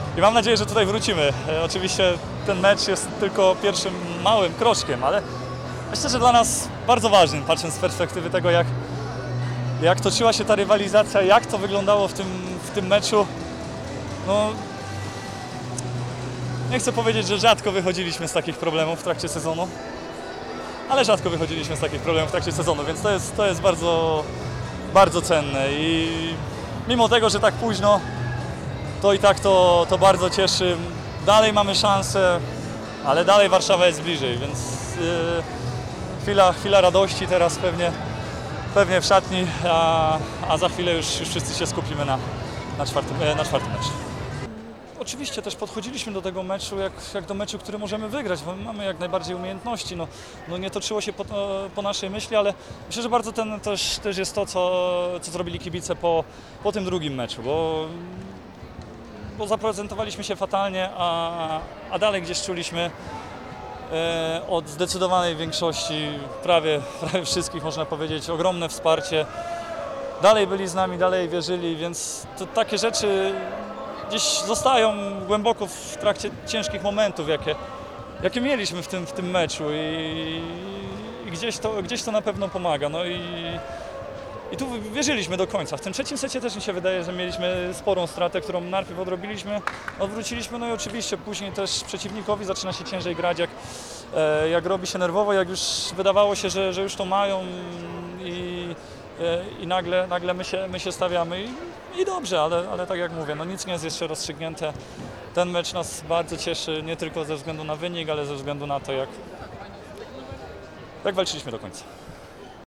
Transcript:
i mam nadzieję, że tutaj wrócimy. Oczywiście ten mecz jest tylko pierwszym małym kroczkiem, ale myślę, że dla nas bardzo ważnym, patrząc z perspektywy tego, jak toczyła się ta rywalizacja, jak to wyglądało w tym meczu. No, nie chcę powiedzieć, że rzadko wychodziliśmy z takich problemów w trakcie sezonu, ale rzadko wychodziliśmy z takich problemów w trakcie sezonu, więc to jest bardzo, bardzo cenne i mimo tego, że tak późno, to i tak to bardzo cieszy. Dalej mamy szansę, ale dalej Warszawa jest bliżej, więc chwila radości teraz pewnie w szatni, a za chwilę już wszyscy się skupimy na czwartym meczu. Oczywiście też podchodziliśmy do tego meczu jak do meczu, który możemy wygrać, bo mamy jak najbardziej umiejętności. No nie toczyło się po naszej myśli, ale myślę, że bardzo też jest to, co zrobili kibice po tym drugim meczu, bo zaprezentowaliśmy się fatalnie, a dalej gdzieś czuliśmy od zdecydowanej większości, prawie wszystkich można powiedzieć, ogromne wsparcie. Dalej byli z nami, dalej wierzyli, więc to takie rzeczy gdzieś zostają głęboko w trakcie ciężkich momentów, jakie mieliśmy w tym meczu i gdzieś to na pewno pomaga. No i tu wierzyliśmy do końca. W tym trzecim secie też mi się wydaje, że mieliśmy sporą stratę, którą najpierw odwróciliśmy, no i oczywiście później też przeciwnikowi zaczyna się ciężej grać, jak robi się nerwowo, jak już wydawało się, że już to mają i nagle my się stawiamy i dobrze, ale tak jak mówię, no nic nie jest jeszcze rozstrzygnięte. Ten mecz nas bardzo cieszy, nie tylko ze względu na wynik, ale ze względu na to, jak walczyliśmy do końca.